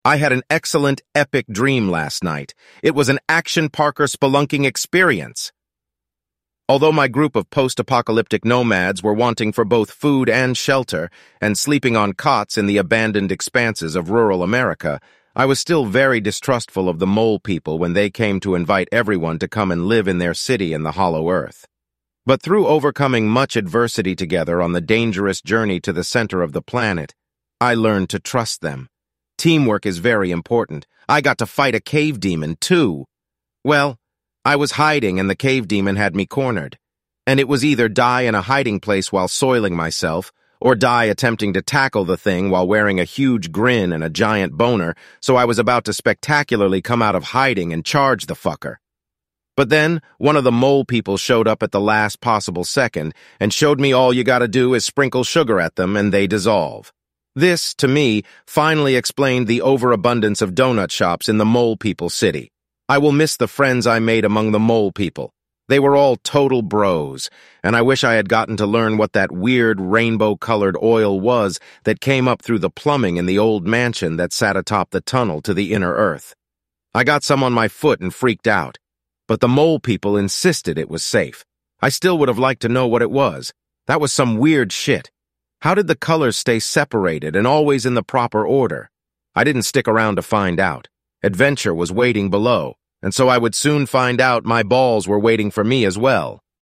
I had an excellent, epic dream last night. It was an action Parker spelunking experience. Although my group of post-apocalyptic nomads were wanting for both food and shelter and sleeping on cots in the abandoned expanses of rural America, I was still very distrustful of the mole people when they came to invite everyone to come and live in their city in the hollow earth. But through overcoming much adversity together on the dangerous journey to the center of the planet, I learned to trust them. Teamwork is very important. I got to fight a cave demon, too. Well, I was hiding and the cave demon had me cornered. And it was either die in a hiding place while soiling myself, or die attempting to tackle the thing while wearing a huge grin and a giant boner, so I was about to spectacularly come out of hiding and charge the fucker. But then, one of the mole people showed up at the last possible second and showed me all you gotta do is sprinkle sugar at them and they dissolve. This, to me, finally explained the overabundance of donut shops in the mole people city. I will miss the friends I made among the mole people. They were all total bros, and I wish I had gotten to learn what that weird rainbow-colored oil was that came up through the plumbing in the old mansion that sat atop the tunnel to the inner earth. I got some on my foot and freaked out, but the mole people insisted it was safe. I still would have liked to know what it was. That was some weird shit. How did the colors stay separated and always in the proper order? I didn't stick around to find out. Adventure was waiting below, and so I would soon find out my balls were waiting for me as well.